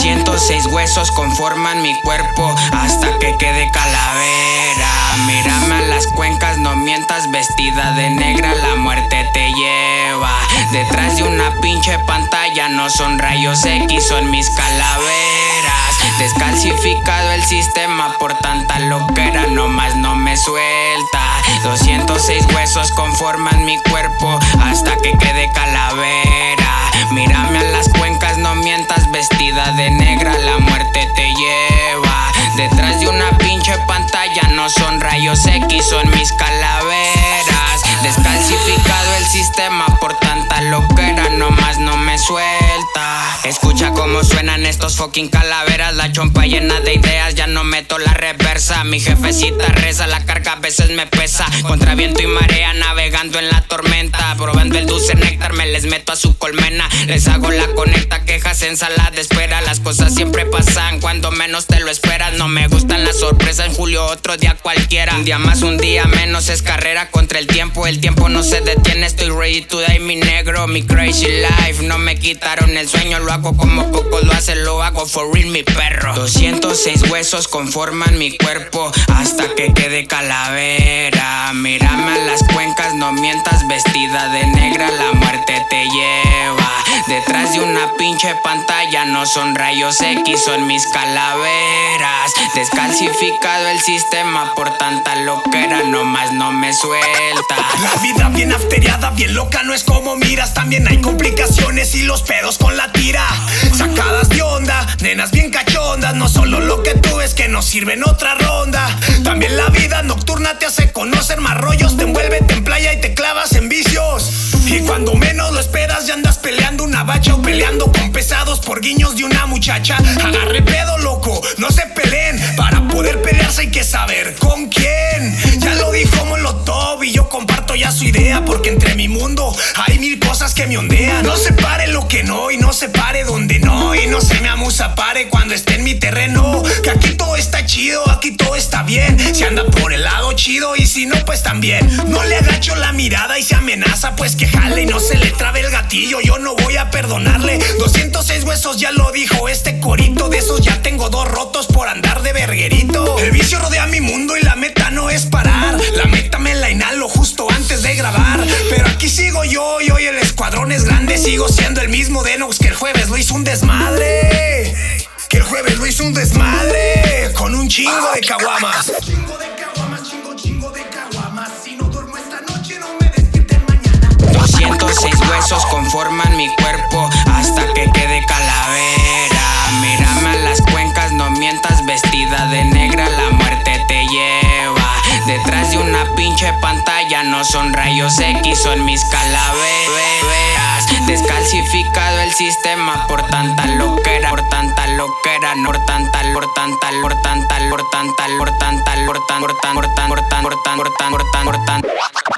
206 huesos conforman mi cuerpo hasta que quede calavera. Mírame a las cuencas, no mientas, vestida de negra, la muerte te lleva. Detrás de una pinche pantalla no son rayos X, son mis calaveras. Descalcificado el sistema por tanta loquera, nomás no me suelta. 206 huesos conforman mi cuerpo hasta que quede calavera. Mírame a las cuencas, no mientas, vestida de negra, la muerte te lleva. Detrás de una pinche pantalla no son rayos X, son mis calaveras. Descalcificado el sistema por tanta loquera, nomás no me suelta. Escucha cómo suenan estos fucking calaveras. La chompa llena de ideas, ya no meto la reversa. Mi jefecita reza, la carga a veces me pesa. Contra viento y marea, navegando en la tormenta. Probando el dulce néctar, me les meto a su colmena. Les hago la conecta, quejas, ensalada de espera. Las cosas siempre pasan cuando menos te lo esperas. No me gustan las sorpresas, en julio otro día cualquiera. Un día más, un día menos, es carrera contra el tiempo. El tiempo no se detiene, estoy ready to die, mi negro. Mi crazy life, no me quitaron el sueño. Lo hago como pocos lo hacen, lo hago for real, mi perro. 206 huesos conforman mi cuerpo hasta que quede calavera. Mírame a las cuencas, no mientas, vestida de negra, la muerte te lleva. Detrás de una pinche pantalla no son rayos X, son mis calaveras. Descalcificado el sistema por tanta loquera, nomás no me suelta. La vida bien afteriada, bien loca, no es como miras. También hay complicaciones y los pedos con la tira. Sacadas de onda, nenas bien cachondas. No solo lo que tú ves que nos sirve en otra ronda. También la vida nocturna te hace conocer más rollos. Te envuelve en playa y te clavas en vicios. Y cuando menos lo esperas ya andas peleando una bacha o peleando con pesados por guiños de una muchacha. Agarre pedo, loco, no se peleen. Para poder pelearse hay que saber con quién. Ya lo dijo Molotov y yo comparto ya su idea, porque entre mi mundo hay mil cosas que me ondean. No se pare lo que no y no se pare donde no. Y no se me amusa, pare cuando esté en mi terreno. Que aquí todo está chido, aquí todo está bien. Si anda por el lado chido y si no pues también. No le agacho la mirada y se amenaza pues que jale y no se le trabe el gatillo. Yo no voy a perdonarle. 206 huesos ya lo dijo este corito. De esos ya tengo 2 rotos por andar de verguerito. El vicio rodea mi mundo y la meta no es parar. La meta me la inhalo justo antes de grabar. Pero aquí sigo yo y hoy el escuadrón es grande. Sigo siendo el mismo Denox que el jueves lo hizo un desmadre. Que el jueves lo hizo un desmadre con un chingo de caguamas. Chingo de caguamas. Si no duermo esta noche no me despierten mañana. 206 huesos conforman mi cuerpo hasta que quede calavera. Mírame a las cuencas, no mientas, vestida de negra, la muerte te lleva. Detrás de una pinche pantalla no son rayos X, son mis calaveras. Descalcificado el sistema por tanta loquera, por tanta loquera, por tanta